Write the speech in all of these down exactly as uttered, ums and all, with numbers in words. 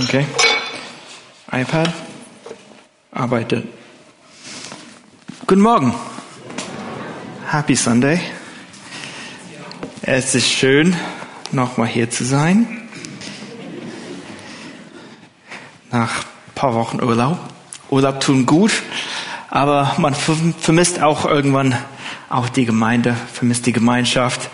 Okay. iPad arbeitet. Guten Morgen. Happy Sunday. Es ist schön, nochmal hier zu sein. Nach ein paar Wochen Urlaub. Urlaub tun gut, aber man vermisst auch irgendwann auch die Gemeinde, vermisst die Gemeinschaft.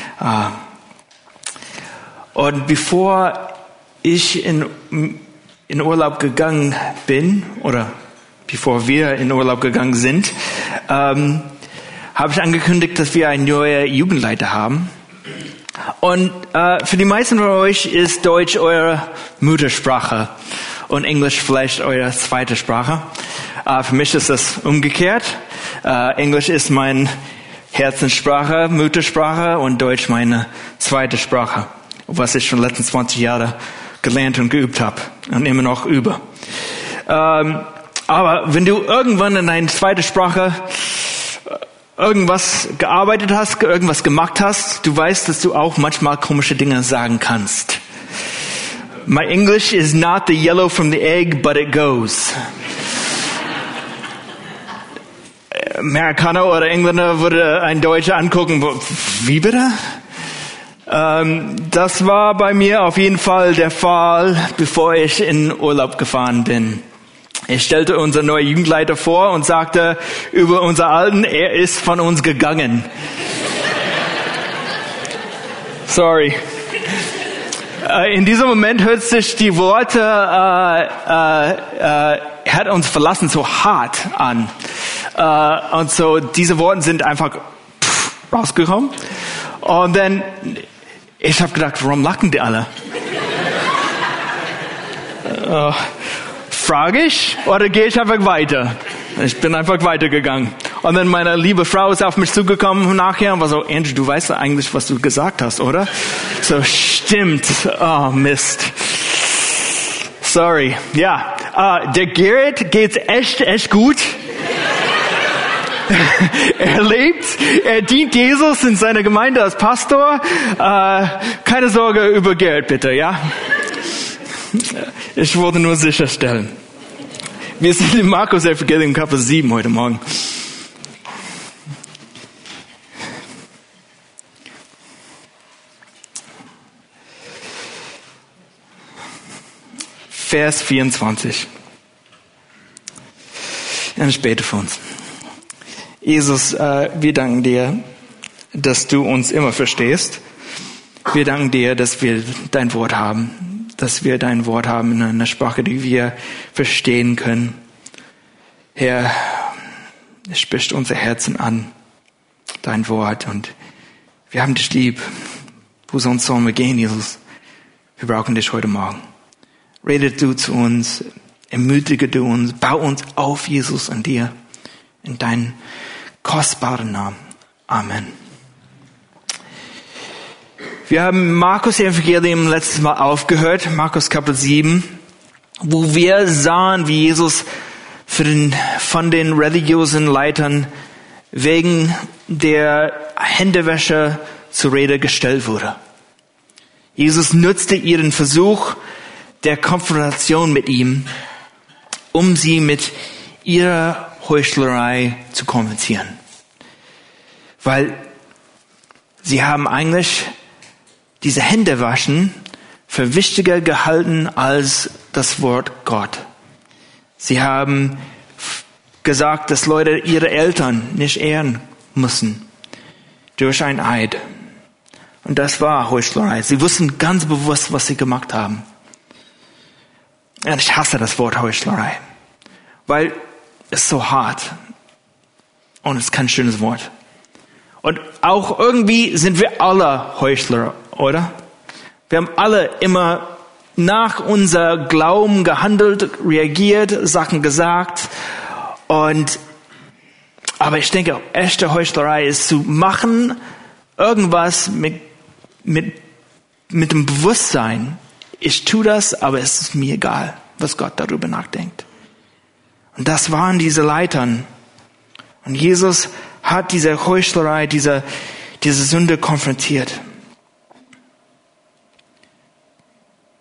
Und bevor ich in, in Urlaub gegangen bin, oder bevor wir in Urlaub gegangen sind, ähm, habe ich angekündigt, dass wir einen neuen Jugendleiter haben. Und äh, für die meisten von euch ist Deutsch eure Muttersprache und Englisch vielleicht eure zweite Sprache. Äh, für mich ist das umgekehrt. Äh, Englisch ist meine Herzenssprache, Muttersprache und Deutsch meine zweite Sprache, was ich schon die letzten zwanzig Jahre gelernt und geübt habe und immer noch übe. Ähm, aber wenn du irgendwann in deine zweite Sprache irgendwas gearbeitet hast, irgendwas gemacht hast, du weißt, dass du auch manchmal komische Dinge sagen kannst. My English is not the yellow from the egg, but it goes. Amerikaner oder Engländer würde ein Deutscher angucken, wie bitte? Ähm, das war bei mir auf jeden Fall der Fall, bevor ich in Urlaub gefahren bin. Ich stellte unseren neuen Jugendleiter vor und sagte über unser Alten, er ist von uns gegangen. Sorry. Äh, in diesem Moment hört sich die Worte, äh, äh, äh, er hat uns verlassen, so hart an. Äh, und so, diese Worte sind einfach pff, rausgekommen. Und dann, ich habe gedacht, warum lachen die alle? äh, frage ich oder gehe ich einfach weiter? Ich bin einfach weitergegangen. Und dann meine liebe Frau ist auf mich zugekommen nachher und war so, Andrew, du weißt ja eigentlich, was du gesagt hast, oder? So, stimmt. Oh, Mist. Sorry. Ja, uh, der Gerrit geht's echt, echt gut. Er lebt, er dient Jesus in seiner Gemeinde als Pastor. Uh, keine Sorge über Gerrit, bitte, ja? Ich wollte nur sicherstellen. Wir sind im Markus Evangelium Kapitel sieben heute Morgen. Vers vierundzwanzig. Und später für uns. Jesus, äh, wir danken dir, dass du uns immer verstehst. Wir danken dir, dass wir dein Wort haben, dass wir dein Wort haben in einer Sprache, die wir verstehen können. Herr, es spricht unser Herzen an, dein Wort, und wir haben dich lieb. Wo sonst sollen wir gehen, Jesus? Wir brauchen dich heute Morgen. Rede du zu uns, ermutige du uns, bau uns auf, Jesus, an dir, in deinen kostbaren Namen. Amen. Wir haben Markus Evangelium letztes Mal aufgehört, Markus Kapitel sieben, wo wir sahen, wie Jesus für den, von den religiösen Leitern wegen der Händewäsche zur Rede gestellt wurde. Jesus nutzte ihren Versuch der Konfrontation mit ihm, um sie mit ihrer Heuchlerei zu konfrontieren. Weil sie haben eigentlich diese Händewaschen für wichtiger gehalten als das Wort Gott. Sie haben gesagt, dass Leute ihre Eltern nicht ehren müssen durch ein Eid. Und das war Heuchlerei. Sie wussten ganz bewusst, was sie gemacht haben. Und ich hasse das Wort Heuchlerei, weil es so hart und es ist kein schönes Wort. Und auch irgendwie sind wir alle Heuchler, oder? Wir haben alle immer nach unser Glauben gehandelt, reagiert, Sachen gesagt. Und, aber ich denke, echte Heuchlerei ist zu machen, irgendwas mit, mit, mit dem Bewusstsein. Ich tue das, aber es ist mir egal, was Gott darüber nachdenkt. Und das waren diese Leitern. Und Jesus hat diese Heuchlerei, diese, diese Sünde konfrontiert.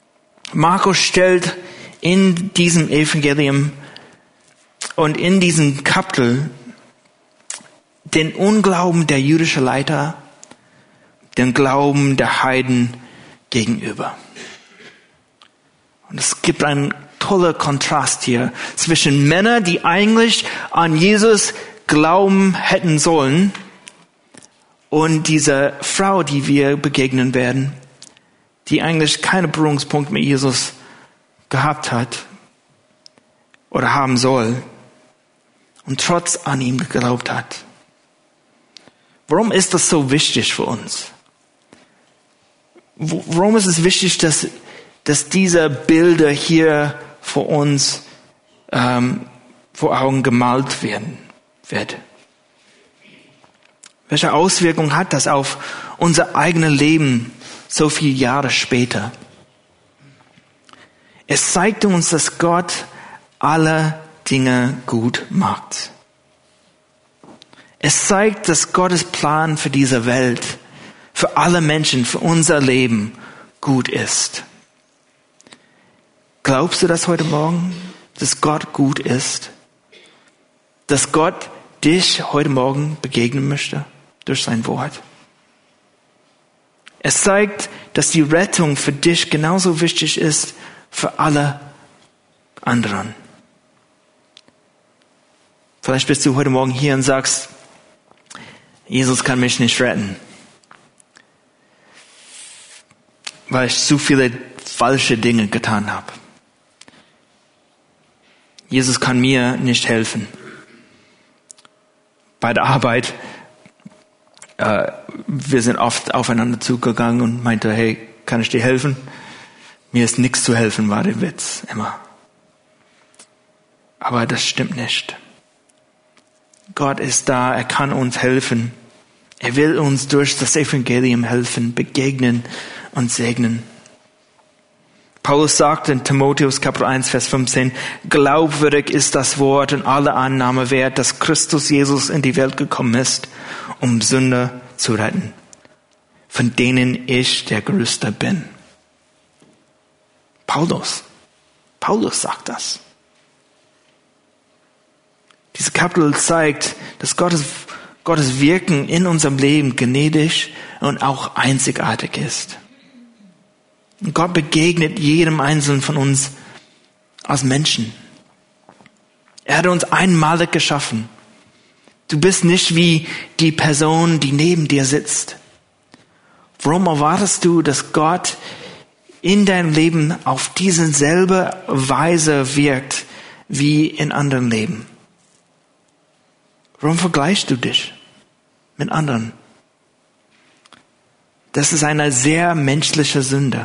Markus stellt in diesem Evangelium und in diesem Kapitel den Unglauben der jüdischen Leiter, den Glauben der Heiden gegenüber. Und es gibt einen tollen Kontrast hier zwischen Männern, die eigentlich an Jesus glauben hätten sollen, und dieser Frau, die wir begegnen werden, die eigentlich keinen Berührungspunkt mit Jesus gehabt hat oder haben soll und trotz an ihm geglaubt hat. Warum ist das so wichtig für uns? Warum ist es wichtig, dass, dass diese Bilder hier vor uns ähm, vor Augen gemalt werden? Wird? Welche Auswirkung hat das auf unser eigenes Leben so viele Jahre später? Es zeigt uns, dass Gott alle Dinge gut macht. Es zeigt, dass Gottes Plan für diese Welt, für alle Menschen, für unser Leben gut ist. Glaubst du das heute Morgen, dass Gott gut ist? Dass Gott dich heute Morgen begegnen möchte durch sein Wort? Es zeigt, dass die Rettung für dich genauso wichtig ist für alle anderen. Vielleicht bist du heute Morgen hier und sagst, Jesus kann mich nicht retten, weil ich zu viele falsche Dinge getan habe. Jesus kann mir nicht helfen. Bei der Arbeit, äh, wir sind oft aufeinander zugegangen und meinte, hey, kann ich dir helfen? Mir ist nichts zu helfen, war der Witz immer. Aber das stimmt nicht. Gott ist da, er kann uns helfen. Er will uns durch das Evangelium helfen, begegnen und segnen. Paulus sagt in Timotheus Kapitel eins, Vers fünfzehn, glaubwürdig ist das Wort und alle Annahme wert, dass Christus Jesus in die Welt gekommen ist, um Sünder zu retten, von denen ich der Größte bin. Paulus, Paulus sagt das. Dieses Kapitel zeigt, dass Gottes, Gottes Wirken in unserem Leben gnädig und auch einzigartig ist. Und Gott begegnet jedem Einzelnen von uns als Menschen. Er hat uns einmalig geschaffen. Du bist nicht wie die Person, die neben dir sitzt. Warum erwartest du, dass Gott in deinem Leben auf diese selbe Weise wirkt wie in anderen Leben? Warum vergleichst du dich mit anderen? Das ist eine sehr menschliche Sünde.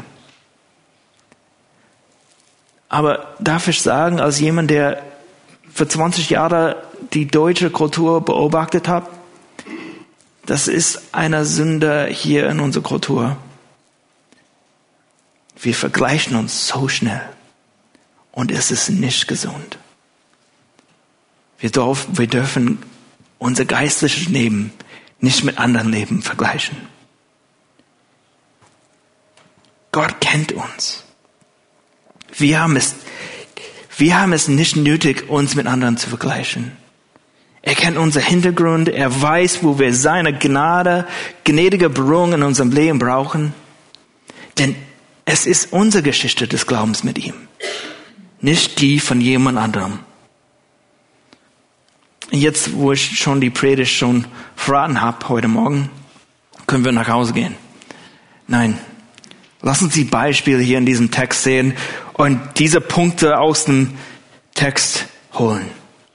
Aber darf ich sagen, als jemand, der für zwanzig Jahre die deutsche Kultur beobachtet hat, das ist eine Sünde hier in unserer Kultur. Wir vergleichen uns so schnell und es ist nicht gesund. Wir dürfen, wir dürfen unser geistliches Leben nicht mit anderen Leben vergleichen. Gott kennt uns. Wir haben es, wir haben es nicht nötig, uns mit anderen zu vergleichen. Er kennt unser Hintergrund. Er weiß, wo wir seine Gnade, gnädige Berührung in unserem Leben brauchen. Denn es ist unsere Geschichte des Glaubens mit ihm, nicht die von jemand anderem. Jetzt, wo ich schon die Predigt schon verraten habe heute Morgen, können wir nach Hause gehen. Nein, lass uns die Beispiele hier in diesem Text sehen und diese Punkte aus dem Text holen.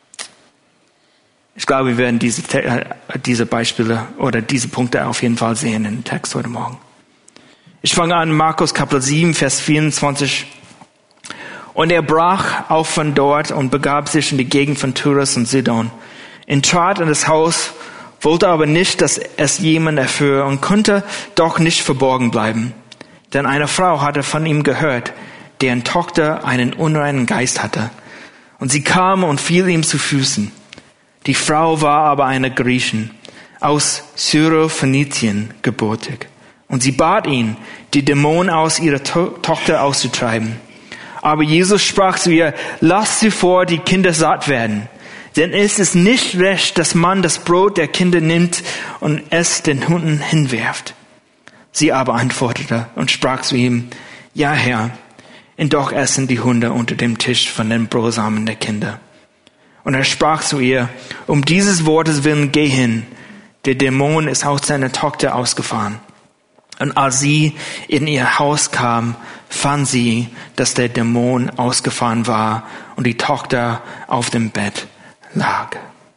Ich glaube, wir werden diese, diese Beispiele oder diese Punkte auf jeden Fall sehen im Text heute Morgen. Ich fange an, Markus Kapitel sieben, Vers vierundzwanzig. Und er brach auf von dort und begab sich in die Gegend von Tyrus und Sidon. Er trat in das Haus, wollte aber nicht, dass es jemand erführe und konnte doch nicht verborgen bleiben. Denn eine Frau hatte von ihm gehört, deren Tochter einen unreinen Geist hatte. Und sie kam und fiel ihm zu Füßen. Die Frau war aber eine Griechin, aus Syrophönizien gebürtig. Und sie bat ihn, die Dämonen aus ihrer to- Tochter auszutreiben. Aber Jesus sprach zu ihr, lass zuvor die Kinder satt werden. Denn es ist nicht recht, dass man das Brot der Kinder nimmt und es den Hunden hinwirft. Sie aber antwortete und sprach zu ihm, ja Herr, und doch essen die Hunde unter dem Tisch von den Brosamen der Kinder. Und er sprach zu ihr, um dieses Wortes willen geh hin, der Dämon ist aus seiner Tochter ausgefahren. Und als sie in ihr Haus kam, fand sie, dass der Dämon ausgefahren war und die Tochter auf dem Bett lag.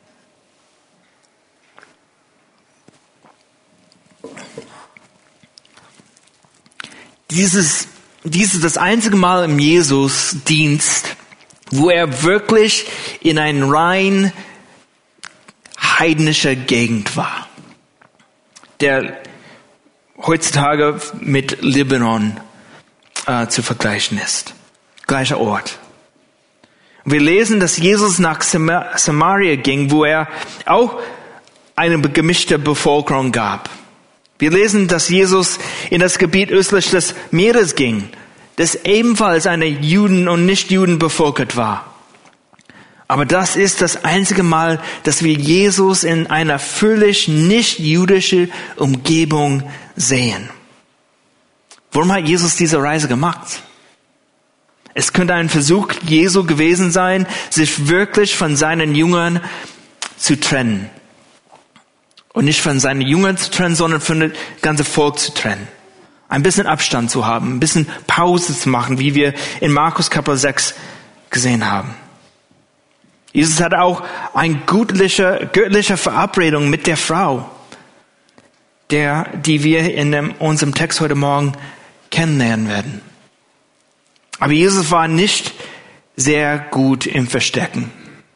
Dieses, dieses ist das einzige Mal im Jesus-Dienst, wo er wirklich in einer rein heidnischer Gegend war, der heutzutage mit Libanon äh, zu vergleichen ist. Gleicher Ort. Wir lesen, dass Jesus nach Samaria ging, wo er auch eine gemischte Bevölkerung gab. Wir lesen, dass Jesus in das Gebiet östlich des Meeres ging, das ebenfalls eine Juden- und Nichtjuden bevölkert war. Aber das ist das einzige Mal, dass wir Jesus in einer völlig nicht-jüdischen Umgebung sehen. Warum hat Jesus diese Reise gemacht? Es könnte ein Versuch Jesu gewesen sein, sich wirklich von seinen Jüngern zu trennen. Und nicht von seinen Jüngern zu trennen, sondern von dem ganzen Volk zu trennen. Ein bisschen Abstand zu haben, ein bisschen Pause zu machen, wie wir in Markus Kapitel sechs gesehen haben. Jesus hatte auch eine göttliche, göttliche Verabredung mit der Frau, der, die wir in dem, unserem Text heute Morgen kennenlernen werden. Aber Jesus war nicht sehr gut im Verstecken.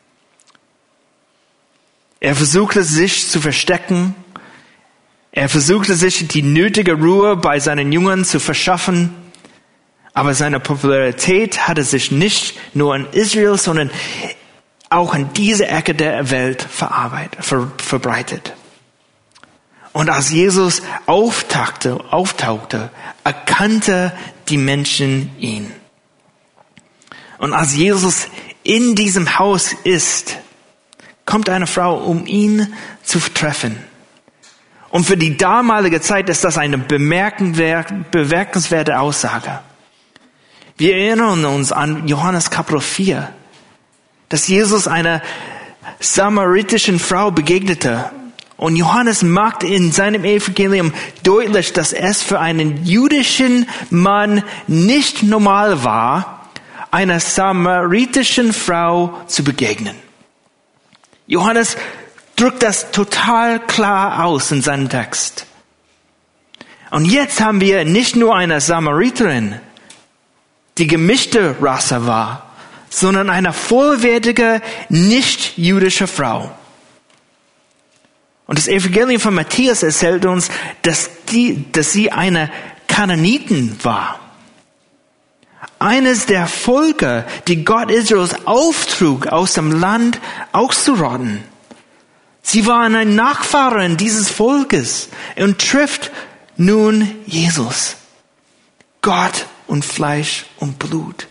Er versuchte sich zu verstecken. Er versuchte sich die nötige Ruhe bei seinen Jüngern zu verschaffen. Aber seine Popularität hatte sich nicht nur in Israel, sondern auch in diese Ecke der Welt verarbeitet, ver, verbreitet. Und als Jesus auftauchte, auftauchte, erkannte die Menschen ihn. Und als Jesus in diesem Haus ist, kommt eine Frau, um ihn zu treffen. Und für die damalige Zeit ist das eine bemerkenswerte Aussage. Wir erinnern uns an Johannes Kapitel vier, dass Jesus einer samaritischen Frau begegnete. Und Johannes macht in seinem Evangelium deutlich, dass es für einen jüdischen Mann nicht normal war, einer samaritischen Frau zu begegnen. Johannes drückt das total klar aus in seinem Text. Und jetzt haben wir nicht nur eine Samariterin, die gemischte Rasse war, sondern eine vollwertige, nicht-jüdische Frau. Und das Evangelium von Matthäus erzählt uns, dass, die, dass sie eine Kanaaniten war. Eines der Völker, die Gott Israels auftrug, aus dem Land auszurotten. Sie war eine Nachfahrin dieses Volkes und trifft nun Jesus. Gott und Fleisch und Blut.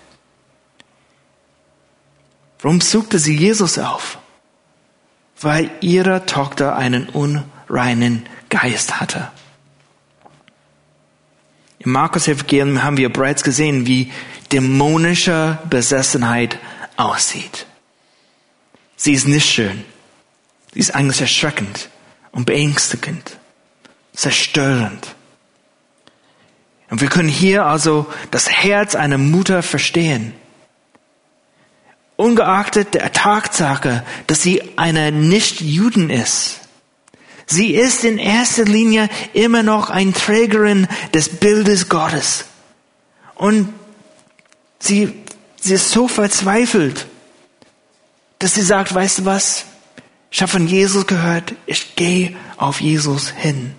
Warum suchte sie Jesus auf? Weil ihre Tochter einen unreinen Geist hatte. Im Markus-Evangelium haben wir bereits gesehen, wie dämonische Besessenheit aussieht. Sie ist nicht schön. Sie ist eigentlich erschreckend und beängstigend, zerstörend. Und wir können hier also das Herz einer Mutter verstehen. Ungeachtet der Tatsache, dass sie eine Nicht-Juden ist. Sie ist in erster Linie immer noch eine Trägerin des Bildes Gottes. Und sie, sie ist so verzweifelt, dass sie sagt, weißt du was? Ich habe von Jesus gehört, ich gehe auf Jesus hin.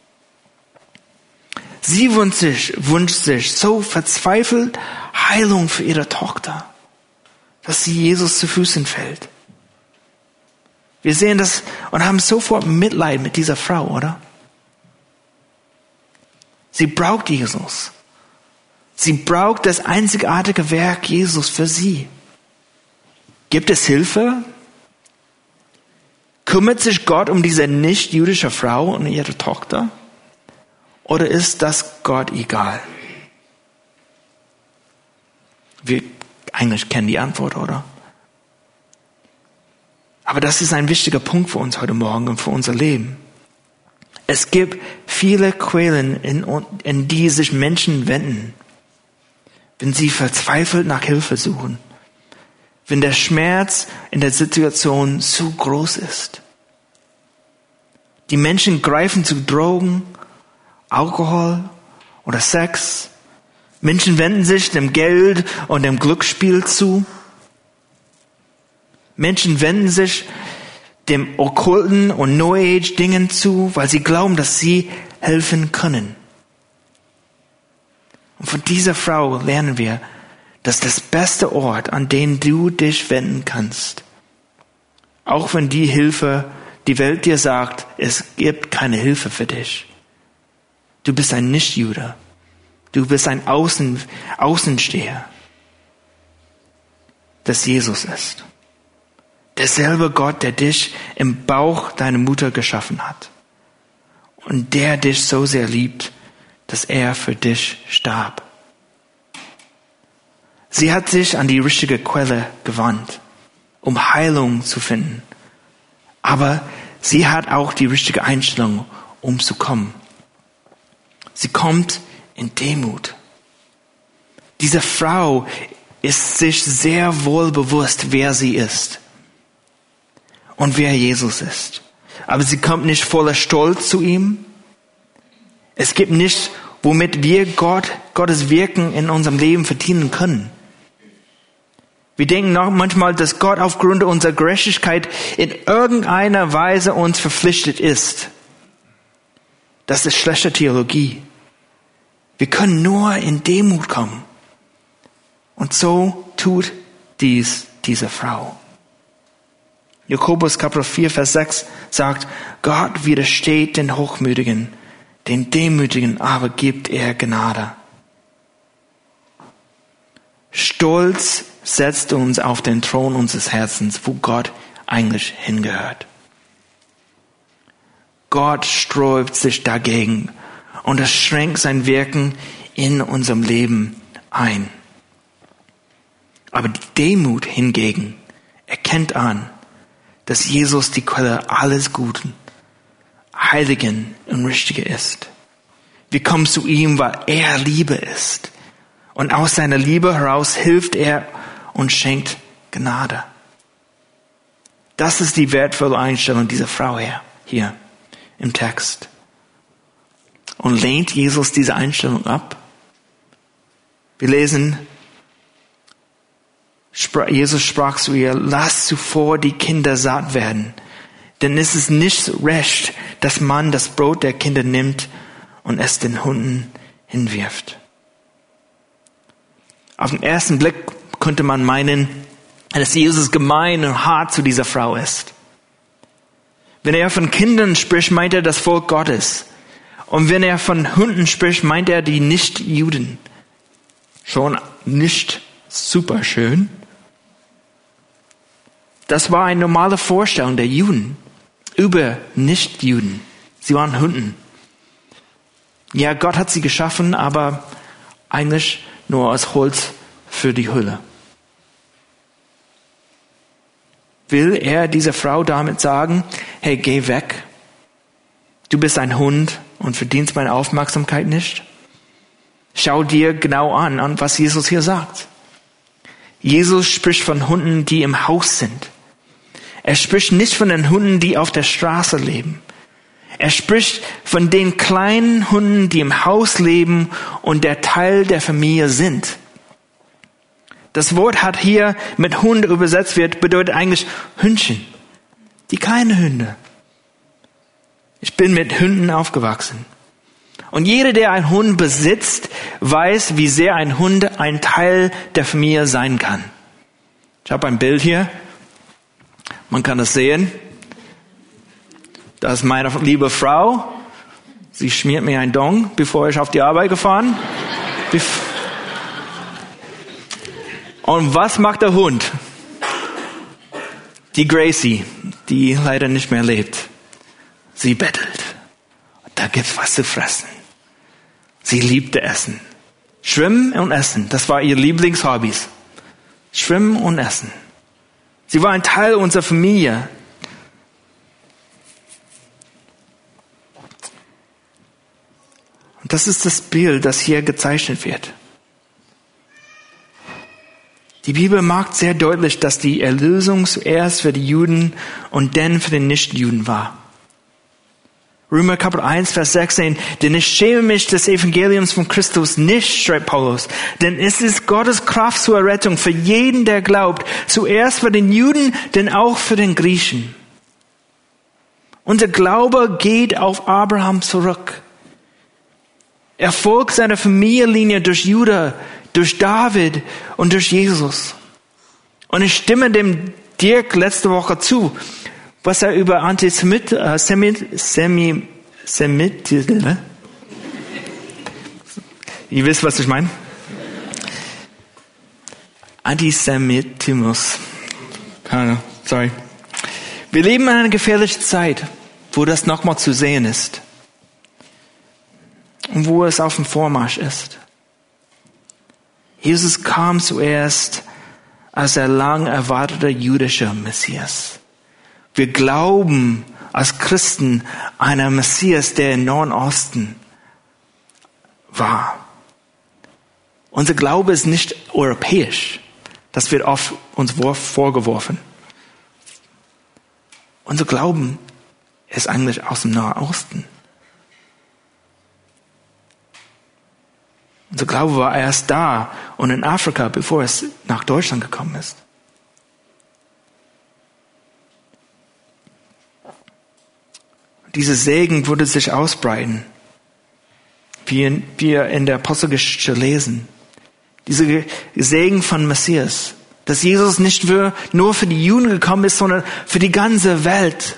Sie wünscht sich, wünscht sich so verzweifelt Heilung für ihre Tochter, dass sie Jesus zu Füßen fällt. Wir sehen das und haben sofort Mitleid mit dieser Frau, oder? Sie braucht Jesus. Sie braucht das einzigartige Werk Jesus für sie. Gibt es Hilfe? Kümmert sich Gott um diese nicht-jüdische Frau und ihre Tochter? Oder ist das Gott egal? Wir eigentlich kennen die Antwort, oder? Aber das ist ein wichtiger Punkt für uns heute Morgen und für unser Leben. Es gibt viele Quellen, in, in die sich Menschen wenden, wenn sie verzweifelt nach Hilfe suchen, wenn der Schmerz in der Situation zu groß ist. Die Menschen greifen zu Drogen, Alkohol oder Sex. Menschen wenden sich dem Geld und dem Glücksspiel zu. Menschen wenden sich dem okkulten und New Age Dingen zu, weil sie glauben, dass sie helfen können. Und von dieser Frau lernen wir, dass das beste Ort, an den du dich wenden kannst, auch wenn die Hilfe, die Welt dir sagt, es gibt keine Hilfe für dich. Du bist ein Nichtjude. Du bist ein Außen, Außensteher. Das Jesus ist. Derselbe Gott, der dich im Bauch deiner Mutter geschaffen hat. Und der dich so sehr liebt, dass er für dich starb. Sie hat sich an die richtige Quelle gewandt, um Heilung zu finden. Aber sie hat auch die richtige Einstellung, um zu kommen. Sie kommt in Demut. Diese Frau ist sich sehr wohl bewusst, wer sie ist und wer Jesus ist. Aber sie kommt nicht voller Stolz zu ihm. Es gibt nichts, womit wir Gott, Gottes Wirken in unserem Leben verdienen können. Wir denken noch manchmal, dass Gott aufgrund unserer Gerechtigkeit in irgendeiner Weise uns verpflichtet ist. Das ist schlechte Theologie. Wir können nur in Demut kommen. Und so tut dies diese Frau. Jakobus Kapitel vier, Vers sechs sagt, Gott widersteht den Hochmütigen, den Demütigen aber gibt er Gnade. Stolz setzt uns auf den Thron unseres Herzens, wo Gott eigentlich hingehört. Gott sträubt sich dagegen und es schränkt sein Wirken in unserem Leben ein. Aber die Demut hingegen erkennt an, dass Jesus die Quelle alles Guten, Heiligen und Richtigen ist. Wir kommen zu ihm, weil er Liebe ist. Und aus seiner Liebe heraus hilft er und schenkt Gnade. Das ist die wertvolle Einstellung dieser Frau hier, hier im Text. Und lehnt Jesus diese Einstellung ab? Wir lesen, Jesus sprach zu ihr, lass zuvor die Kinder satt werden, denn es ist nicht recht, dass man das Brot der Kinder nimmt und es den Hunden hinwirft. Auf den ersten Blick könnte man meinen, dass Jesus gemein und hart zu dieser Frau ist. Wenn er von Kindern spricht, meint er das Volk Gottes. Und wenn er von Hunden spricht, meint er die Nicht-Juden. Schon nicht super schön. Das war eine normale Vorstellung der Juden über Nicht-Juden. Sie waren Hunden. Ja, Gott hat sie geschaffen, aber eigentlich nur aus Holz für die Hülle. Will er dieser Frau damit sagen, hey, geh weg. Du bist ein Hund und verdienst meine Aufmerksamkeit nicht? Schau dir genau an, an was Jesus hier sagt. Jesus spricht von Hunden, die im Haus sind. Er spricht nicht von den Hunden, die auf der Straße leben. Er spricht von den kleinen Hunden, die im Haus leben und der Teil der Familie sind. Das Wort hat hier mit Hund übersetzt wird, bedeutet eigentlich Hündchen. Die kleinen Hunde. Ich bin mit Hunden aufgewachsen. Und jeder, der einen Hund besitzt, weiß, wie sehr ein Hund ein Teil der Familie sein kann. Ich habe ein Bild hier. Man kann das sehen. Das ist meine liebe Frau. Sie schmiert mir ein Dong, bevor ich auf die Arbeit gefahren. Bef- Und was macht der Hund? Die Gracie, die leider nicht mehr lebt. Sie bettelt. Da gibt's was zu fressen. Sie liebte Essen. Schwimmen und Essen, das war ihr Lieblingshobbys. Schwimmen und Essen. Sie war ein Teil unserer Familie. Und das ist das Bild, das hier gezeichnet wird. Die Bibel macht sehr deutlich, dass die Erlösung zuerst für die Juden und dann für die Nichtjuden war. Römer Kapitel eins, Vers sechzehn, denn ich schäme mich des Evangeliums von Christus nicht, schreibt Paulus, denn es ist Gottes Kraft zur Errettung für jeden, der glaubt, zuerst für den Juden, denn auch für den Griechen. Unser Glaube geht auf Abraham zurück. Er folgt seiner Familienlinie durch Juda, durch David und durch Jesus. Und ich stimme dem Dirk letzte Woche zu, was er über Antisemit, äh, Semit, Semi, Semit, ne? Ihr wisst, was ich meine? Antisemitismus. Sorry. Wir leben in einer gefährlichen Zeit, wo das nochmal zu sehen ist. Und wo es auf dem Vormarsch ist. Jesus kam zuerst als der lang erwartete jüdische Messias. Wir glauben als Christen an einen Messias, der im Nahen Osten war. Unser Glaube ist nicht europäisch. Das wird oft uns vorgeworfen. Unser Glauben ist eigentlich aus dem Nahen Osten. Unser Glaube war erst da und in Afrika, bevor es nach Deutschland gekommen ist. Dieser Segen würde sich ausbreiten, wie wir in der Apostelgeschichte lesen. Dieser Segen von Messias, dass Jesus nicht für, nur für die Juden gekommen ist, sondern für die ganze Welt.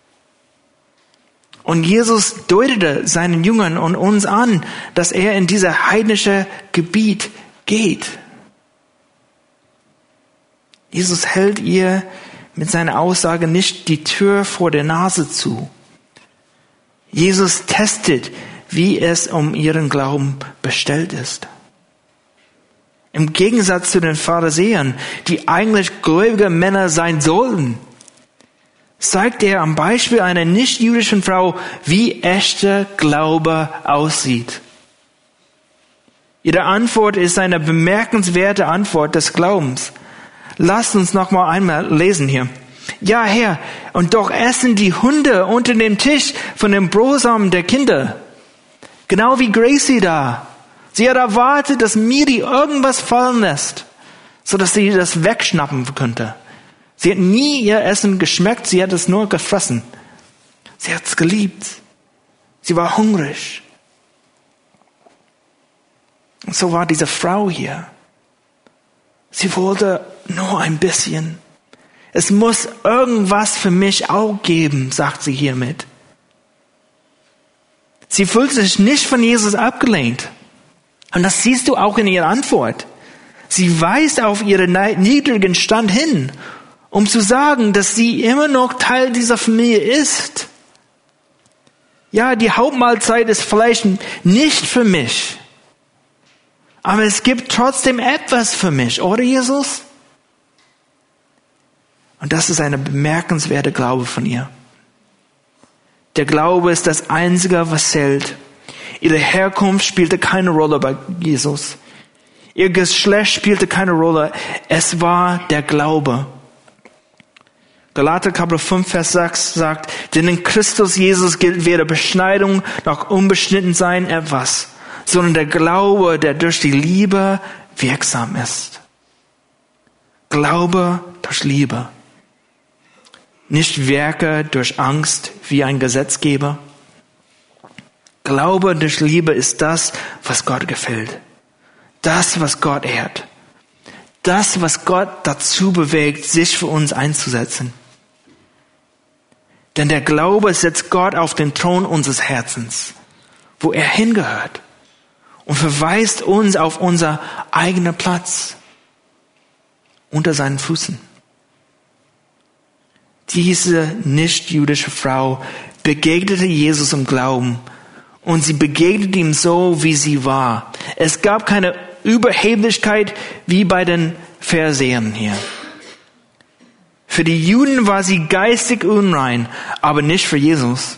Und Jesus deutete seinen Jüngern und uns an, dass er in dieses heidnische Gebiet geht. Jesus hält ihr mit seiner Aussage nicht die Tür vor der Nase zu. Jesus testet, wie es um ihren Glauben bestellt ist. Im Gegensatz zu den Pharisäern, die eigentlich gläubige Männer sein sollten, zeigt er am Beispiel einer nicht-jüdischen Frau, wie echter Glaube aussieht. Ihre Antwort ist eine bemerkenswerte Antwort des Glaubens. Lasst uns noch mal einmal lesen hier. Ja, Herr, und doch essen die Hunde unter dem Tisch von dem Brosamen der Kinder. Genau wie Gracie da. Sie hat erwartet, dass Miri irgendwas fallen lässt, sodass sie das wegschnappen könnte. Sie hat nie ihr Essen geschmeckt, sie hat es nur gefressen. Sie hat es geliebt. Sie war hungrig. Und so war diese Frau hier. Sie wollte nur ein bisschen. Es muss irgendwas für mich auch geben, sagt sie hiermit. Sie fühlt sich nicht von Jesus abgelehnt. Und das siehst du auch in ihrer Antwort. Sie weist auf ihren niedrigen Stand hin, um zu sagen, dass sie immer noch Teil dieser Familie ist. Ja, die Hauptmahlzeit ist vielleicht nicht für mich. Aber es gibt trotzdem etwas für mich, oder Jesus? Und das ist eine bemerkenswerte Glaube von ihr. Der Glaube ist das Einzige, was zählt. Ihre Herkunft spielte keine Rolle bei Jesus. Ihr Geschlecht spielte keine Rolle. Es war der Glaube. Galater Kapitel fünf, Vers sechs sagt, denn in Christus Jesus gilt weder Beschneidung noch Unbeschnittensein etwas, sondern der Glaube, der durch die Liebe wirksam ist. Glaube durch Liebe. Nicht Werke durch Angst wie ein Gesetzgeber. Glaube durch Liebe ist das, was Gott gefällt. Das, was Gott ehrt. Das, was Gott dazu bewegt, sich für uns einzusetzen. Denn der Glaube setzt Gott auf den Thron unseres Herzens. wo er hingehört und verweist uns auf unser eigener Platz unter seinen Füßen. Diese nicht-jüdische Frau begegnete Jesus im Glauben und sie begegnete ihm so, wie sie war. Es gab keine Überheblichkeit wie bei den Pharisäern hier. Für die Juden war sie geistig unrein, aber nicht für Jesus.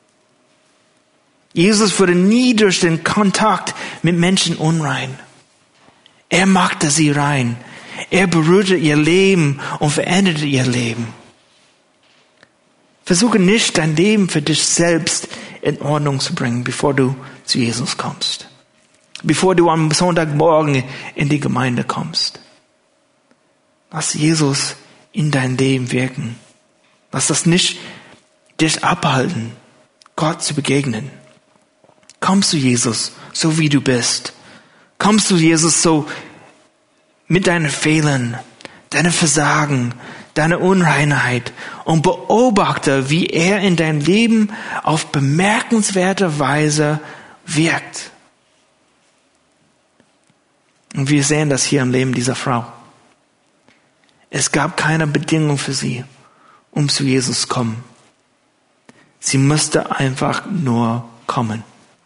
Jesus wurde nie durch den Kontakt mit Menschen unrein. Er machte sie rein. Er berührte ihr Leben und veränderte ihr Leben. Versuche nicht, dein Leben für dich selbst in Ordnung zu bringen, bevor du zu Jesus kommst. Bevor du am Sonntagmorgen in die Gemeinde kommst. Lass Jesus in dein Leben wirken. Lass das nicht dich abhalten, Gott zu begegnen. Kommst du Jesus, so wie du bist. Kommst du Jesus so mit deinen Fehlern, deinen Versagen, deiner Unreinheit und beobachte, wie er in dein Leben auf bemerkenswerte Weise wirkt. Und wir sehen das hier im Leben dieser Frau. Es gab keine Bedingung für sie, um zu Jesus zu kommen. Sie musste einfach nur kommen.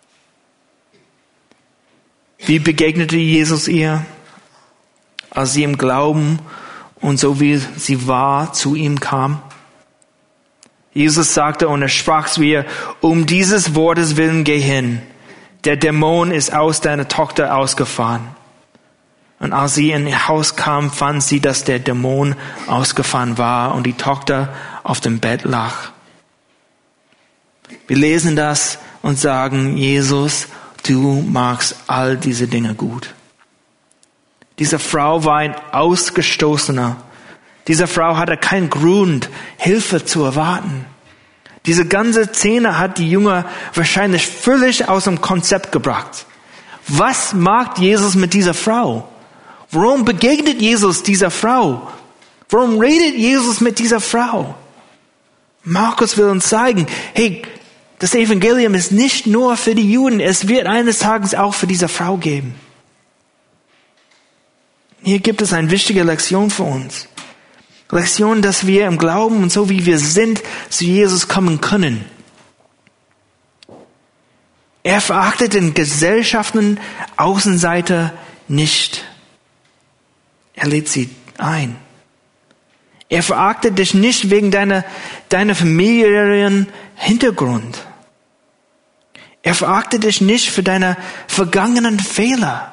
Wie begegnete Jesus ihr, als sie im Glauben und so wie sie war, zu ihm kam? Jesus sagte, und er sprach zu ihr, um dieses Wortes willen geh hin. Der Dämon ist aus deiner Tochter ausgefahren. Und als sie in ihr Haus kam, fand sie, dass der Dämon ausgefahren war und die Tochter auf dem Bett lag. Wir lesen das und sagen, Jesus, du magst all diese Dinge gut. Diese Frau war ein Ausgestoßener. Diese Frau hatte keinen Grund, Hilfe zu erwarten. Diese ganze Szene hat die Jünger wahrscheinlich völlig aus dem Konzept gebracht. Was macht Jesus mit dieser Frau? Warum begegnet Jesus dieser Frau? Warum redet Jesus mit dieser Frau? Markus will uns zeigen, hey, das Evangelium ist nicht nur für die Juden, es wird eines Tages auch für diese Frau geben. Hier gibt es eine wichtige Lektion für uns. Lektion, dass wir im Glauben und so wie wir sind, zu Jesus kommen können. Er verachtet den gesellschaftlichen Außenseiter nicht. Er lädt sie ein. Er verachtet dich nicht wegen deiner, deiner familiären Hintergrund. Er verachtet dich nicht für deine vergangenen Fehler.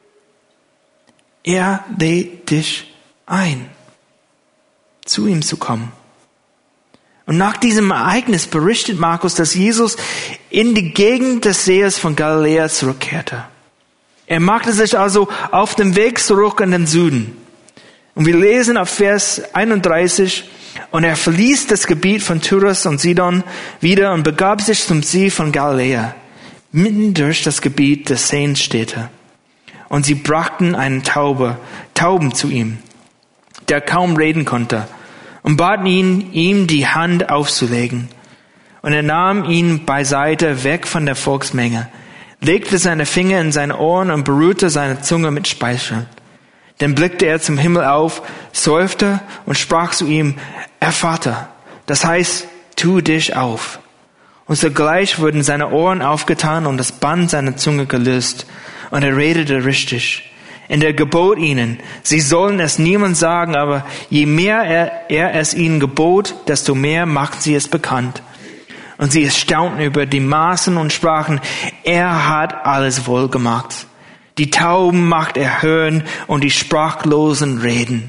Er lädt dich ein, zu ihm zu kommen. Und nach diesem Ereignis berichtet Markus, dass Jesus in die Gegend des Sees von Galiläa zurückkehrte. Er machte sich also auf dem Weg zurück in den Süden. Und wir lesen auf Vers einunddreißig, und er verließ das Gebiet von Tyrus und Sidon wieder und begab sich zum See von Galiläa, mitten durch das Gebiet der Seenstädte. Und sie brachten einen Taube, Tauben zu ihm, der kaum reden konnte, und baten ihn, ihm die Hand aufzulegen. Und er nahm ihn beiseite weg von der Volksmenge, legte seine Finger in seine Ohren und berührte seine Zunge mit Speichel. Dann blickte er zum Himmel auf, seufzte und sprach zu ihm, Ervater, das heißt, tu dich auf. Und sogleich wurden seine Ohren aufgetan und das Band seiner Zunge gelöst. Und er redete richtig. Und er gebot ihnen, sie sollen es niemand sagen, aber je mehr er, er es ihnen gebot, desto mehr machten sie es bekannt. Und sie erstaunten über die Maßen und sprachen, er hat alles wohl gemacht. Die Tauben macht er hören und die Sprachlosen reden.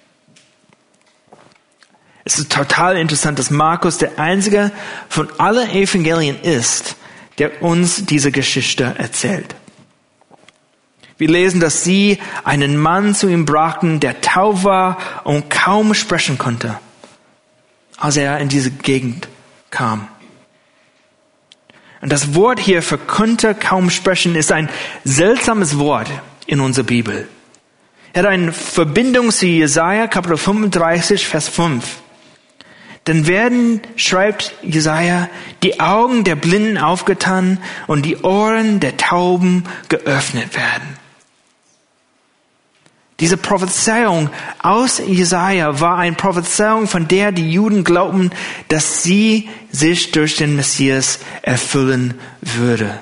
Es ist total interessant, dass Markus der einzige von allen Evangelien ist, der uns diese Geschichte erzählt. Wir lesen, dass sie einen Mann zu ihm brachten, der taub war und kaum sprechen konnte, als er in diese Gegend kam. Und das Wort hier für konnte kaum sprechen ist ein seltsames Wort in unserer Bibel. Er hat eine Verbindung zu Jesaja, Kapitel fünfunddreißig, Vers fünf. Dann werden, schreibt Jesaja, die Augen der Blinden aufgetan und die Ohren der Tauben geöffnet werden. Diese Prophezeiung aus Jesaja war eine Prophezeiung, von der die Juden glaubten, dass sie sich durch den Messias erfüllen würde.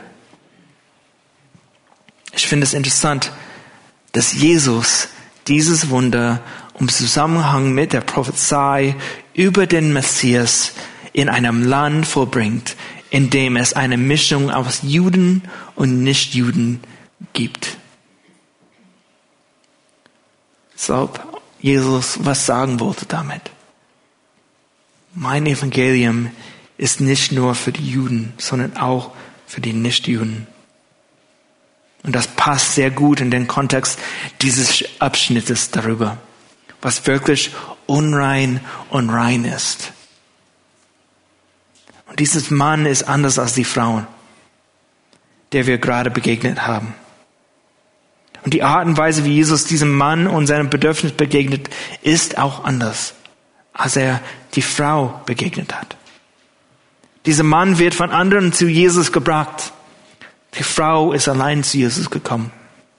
Ich finde es interessant, dass Jesus dieses Wunder im Zusammenhang mit der Prophezei über den Messias in einem Land vollbringt, in dem es eine Mischung aus Juden und Nichtjuden gibt. So, Jesus was sagen wollte damit. Mein Evangelium ist nicht nur für die Juden, sondern auch für die Nichtjuden. Und das passt sehr gut in den Kontext dieses Abschnittes darüber, was wirklich unrein und rein ist. Und dieses Mann ist anders als die Frauen, der wir gerade begegnet haben. Und die Art und Weise, wie Jesus diesem Mann und seinem Bedürfnis begegnet, ist auch anders, als er die Frau begegnet hat. Dieser Mann wird von anderen zu Jesus gebracht. Die Frau ist allein zu Jesus gekommen.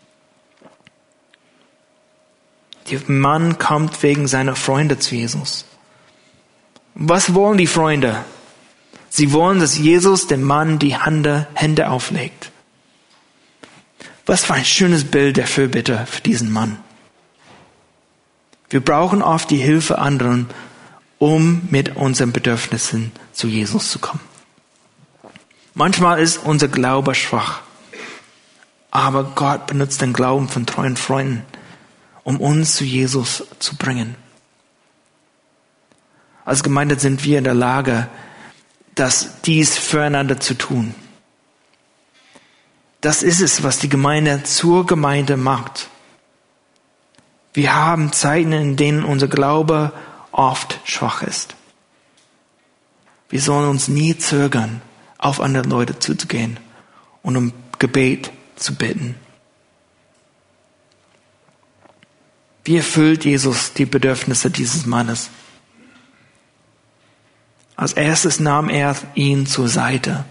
Der Mann kommt wegen seiner Freunde zu Jesus. Was wollen die Freunde? Sie wollen, dass Jesus dem Mann die Hände auflegt. Was für ein schönes Bild der Fürbitte für diesen Mann. Wir brauchen oft die Hilfe anderen, um mit unseren Bedürfnissen zu Jesus zu kommen. Manchmal ist unser Glaube schwach, aber Gott benutzt den Glauben von treuen Freunden, um uns zu Jesus zu bringen. Als Gemeinde sind wir in der Lage, das dies füreinander zu tun. Das ist es, was die Gemeinde zur Gemeinde macht. Wir haben Zeiten, in denen unser Glaube oft schwach ist. Wir sollen uns nie zögern, auf andere Leute zuzugehen und um Gebet zu bitten. Wie erfüllt Jesus die Bedürfnisse dieses Mannes? Als erstes nahm er ihn zur Seite.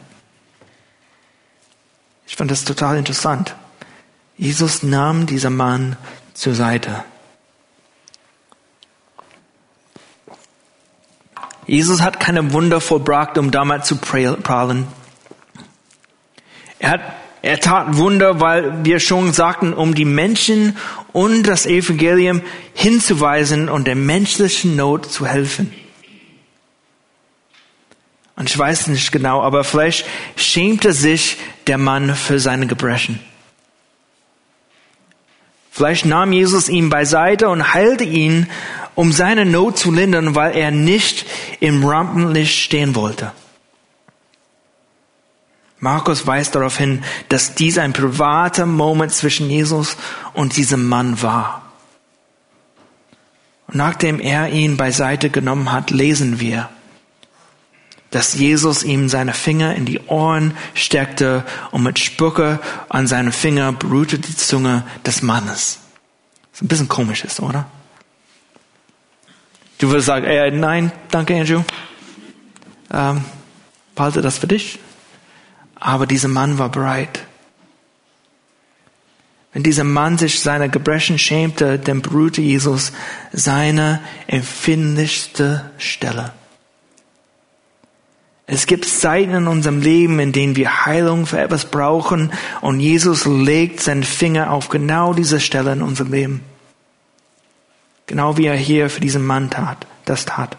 Ich fand das total interessant. Jesus nahm diesen Mann zur Seite. Jesus hat keine Wunder vollbracht, um damit zu prahlen. Er hat, er tat Wunder, weil wir schon sagten, um die Menschen und das Evangelium hinzuweisen und der menschlichen Not zu helfen. Und ich weiß nicht genau, aber vielleicht schämte sich der Mann für seine Gebrechen. Vielleicht nahm Jesus ihn beiseite und heilte ihn, um seine Not zu lindern, weil er nicht im Rampenlicht stehen wollte. Markus weist darauf hin, dass dies ein privater Moment zwischen Jesus und diesem Mann war. Und nachdem er ihn beiseite genommen hat, lesen wir, dass Jesus ihm seine Finger in die Ohren steckte und mit Spucke an seinen Finger berührte die Zunge des Mannes. Was ein bisschen komisch ist, oder? Du würdest sagen, äh, nein, danke Andrew. Ähm, behalte das für dich. Aber dieser Mann war bereit. Wenn dieser Mann sich seiner Gebrechen schämte, dann berührte Jesus seine empfindlichste Stelle. Es gibt Zeiten in unserem Leben, in denen wir Heilung für etwas brauchen und Jesus legt seinen Finger auf genau diese Stelle in unserem Leben. Genau wie er hier für diesen Mann tat, das tat.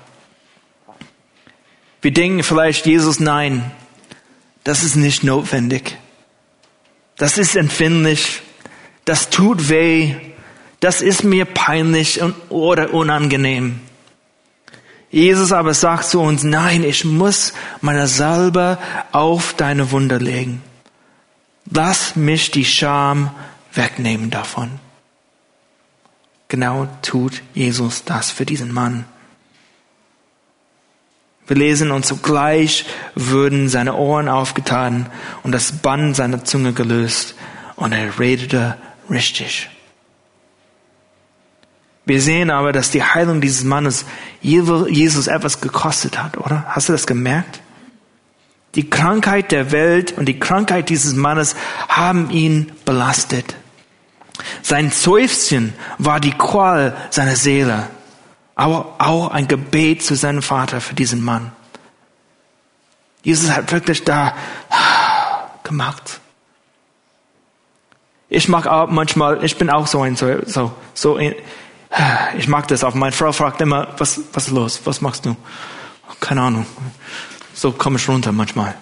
Wir denken vielleicht, Jesus, nein, das ist nicht notwendig. Das ist empfindlich. Das tut weh. Das ist mir peinlich und, oder unangenehm. Jesus aber sagt zu uns, nein, ich muss meine Salbe auf deine Wunde legen. Lass mich die Scham wegnehmen davon. Genau tut Jesus das für diesen Mann. Wir lesen, und zugleich wurden seine Ohren aufgetan und das Band seiner Zunge gelöst und er redete richtig. Wir sehen aber, dass die Heilung dieses Mannes Jesus etwas gekostet hat, oder? Hast du das gemerkt? Die Krankheit der Welt und die Krankheit dieses Mannes haben ihn belastet. Sein Seufzen war die Qual seiner Seele, aber auch ein Gebet zu seinem Vater für diesen Mann. Jesus hat wirklich da gemacht. Ich mag auch manchmal, ich bin auch so ein, so, so, so ich mag das auch. Meine Frau fragt immer, was, was ist los? Was machst du? Keine Ahnung. So komme ich runter manchmal.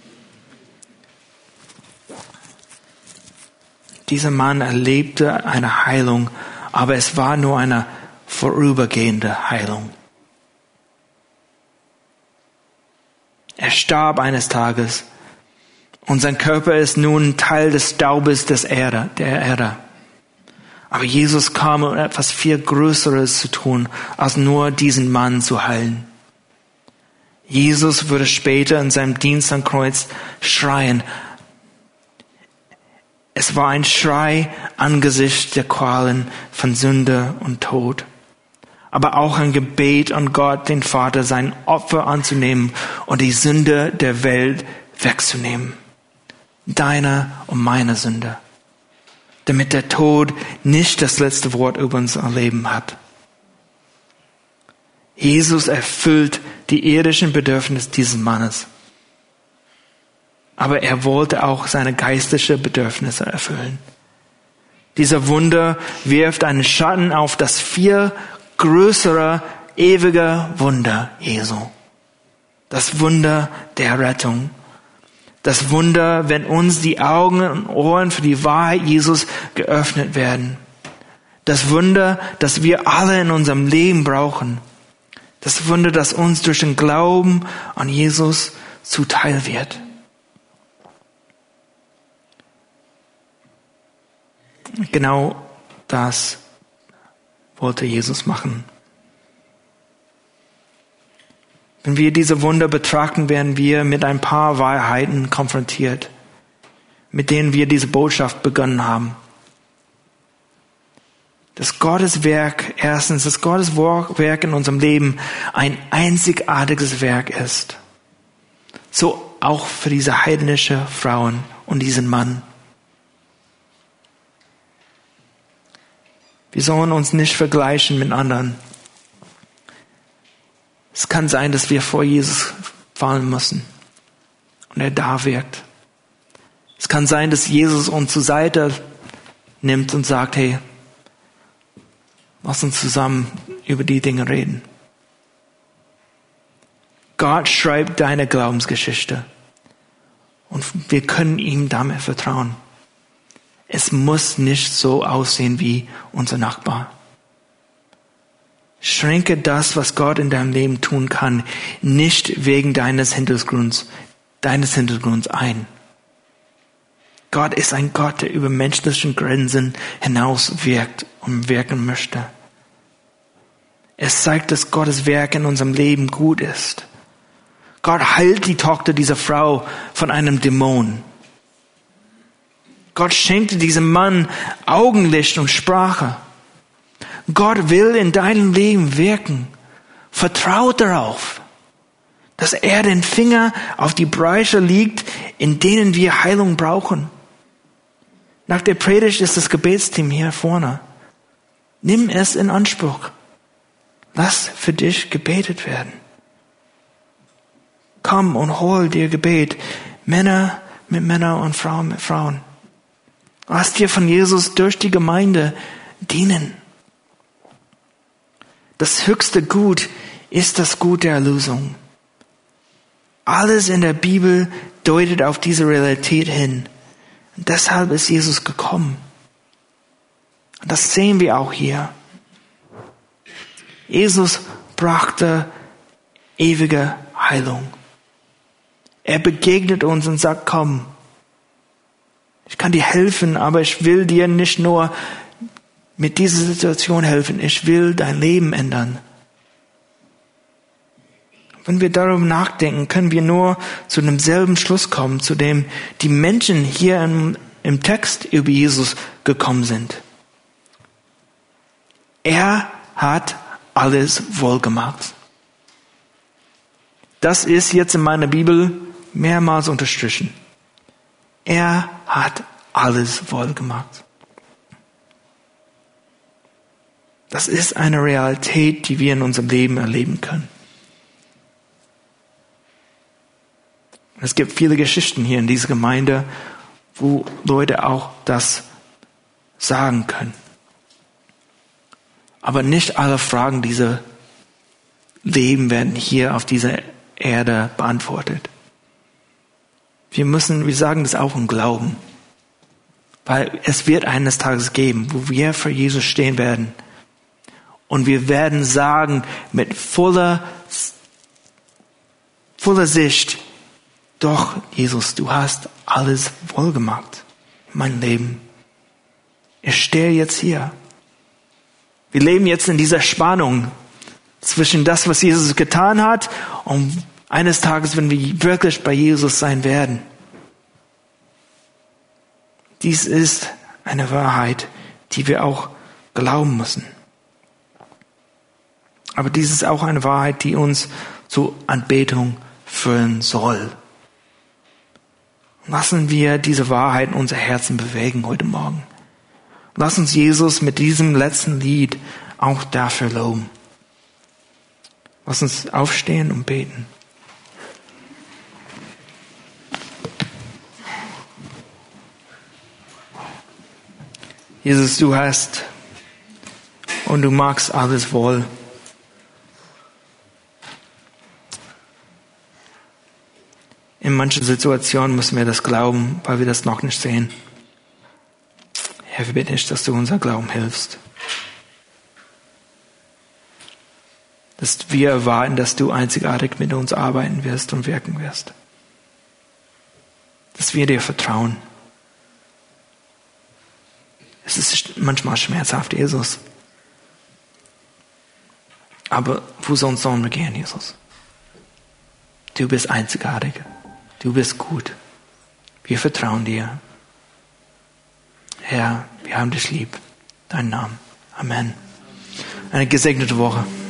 Dieser Mann erlebte eine Heilung, aber es war nur eine vorübergehende Heilung. Er starb eines Tages und sein Körper ist nun Teil des Staubes des Erde, der Erde. Aber Jesus kam, um etwas viel Größeres zu tun, als nur diesen Mann zu heilen. Jesus würde später in seinem Dienst am Kreuz schreien. Es war ein Schrei angesichts der Qualen von Sünde und Tod. Aber auch ein Gebet an Gott, den Vater, sein Opfer anzunehmen und die Sünde der Welt wegzunehmen. Deine und meine Sünde. Damit der Tod nicht das letzte Wort über unser Leben hat. Jesus erfüllt die irdischen Bedürfnisse dieses Mannes. Aber er wollte auch seine geistlichen Bedürfnisse erfüllen. Dieser Wunder wirft einen Schatten auf das viel größere, ewige Wunder Jesu. Das Wunder der Rettung. Das Wunder, wenn uns die Augen und Ohren für die Wahrheit Jesus geöffnet werden. Das Wunder, das wir alle in unserem Leben brauchen. Das Wunder, das uns durch den Glauben an Jesus zuteil wird. Genau das wollte Jesus machen. Wenn wir diese Wunder betrachten, werden wir mit ein paar Wahrheiten konfrontiert, mit denen wir diese Botschaft begonnen haben. Dass Gottes Werk, erstens, dass Gottes Werk in unserem Leben ein einzigartiges Werk ist. So auch für diese heidnische Frauen und diesen Mann. Wir sollen uns nicht vergleichen mit anderen. Es kann sein, dass wir vor Jesus fallen müssen und er da wirkt. Es kann sein, dass Jesus uns zur Seite nimmt und sagt, hey, lass uns zusammen über die Dinge reden. Gott schreibt deine Glaubensgeschichte und wir können ihm damit vertrauen. Es muss nicht so aussehen wie unser Nachbar. Schränke das, was Gott in deinem Leben tun kann, nicht wegen deines Hintergrunds, deines Hintergrunds ein. Gott ist ein Gott, der über menschlichen Grenzen hinaus wirkt und wirken möchte. Es zeigt, dass Gottes Werk in unserem Leben gut ist. Gott heilt die Tochter dieser Frau von einem Dämon. Gott schenkte diesem Mann Augenlicht und Sprache. Gott will in deinem Leben wirken. Vertrau darauf, dass er den Finger auf die Bereiche legt, in denen wir Heilung brauchen. Nach der Predigt ist das Gebetsteam hier vorne. Nimm es in Anspruch. Lass für dich gebetet werden. Komm und hol dir Gebet. Männer mit Männern und Frauen mit Frauen. Lass dir von Jesus durch die Gemeinde dienen. Das höchste Gut ist das Gut der Erlösung. Alles in der Bibel deutet auf diese Realität hin. Und deshalb ist Jesus gekommen. Und das sehen wir auch hier. Jesus brachte ewige Heilung. Er begegnet uns und sagt, komm, ich kann dir helfen, aber ich will dir nicht nur mit dieser Situation helfen. Ich will dein Leben ändern. Wenn wir darüber nachdenken, können wir nur zu demselben Schluss kommen, zu dem die Menschen hier im, im Text über Jesus gekommen sind. Er hat alles wohlgemacht. Das ist jetzt in meiner Bibel mehrmals unterstrichen. Er hat alles wohlgemacht. Das ist eine Realität, die wir in unserem Leben erleben können. Es gibt viele Geschichten hier in dieser Gemeinde, wo Leute auch das sagen können. Aber nicht alle Fragen dieser Leben werden hier auf dieser Erde beantwortet. Wir müssen, wir sagen das auch im Glauben. Weil es wird eines Tages geben, wo wir für Jesus stehen werden. Und wir werden sagen, mit voller, voller Sicht, doch, Jesus, du hast alles wohlgemacht in meinem Leben. Ich stehe jetzt hier. Wir leben jetzt in dieser Spannung zwischen das, was Jesus getan hat, und eines Tages, wenn wir wirklich bei Jesus sein werden. Dies ist eine Wahrheit, die wir auch glauben müssen. Aber dies ist auch eine Wahrheit, die uns zur Anbetung führen soll. Lassen wir diese Wahrheit in unser Herzen bewegen heute Morgen. Lass uns Jesus mit diesem letzten Lied auch dafür loben. Lass uns aufstehen und beten. Jesus, du hast und du magst alles wohl. In manchen Situationen müssen wir das glauben, weil wir das noch nicht sehen. Herr, wir bitten dich, dass du unser Glauben hilfst. Dass wir erwarten, dass du einzigartig mit uns arbeiten wirst und wirken wirst. Dass wir dir vertrauen. Es ist manchmal schmerzhaft, Jesus. Aber wo sonst sollen wir gehen, Jesus? Du bist einzigartig. Du bist gut. Wir vertrauen dir. Herr, wir haben dich lieb. Deinen Namen. Amen. Eine gesegnete Woche.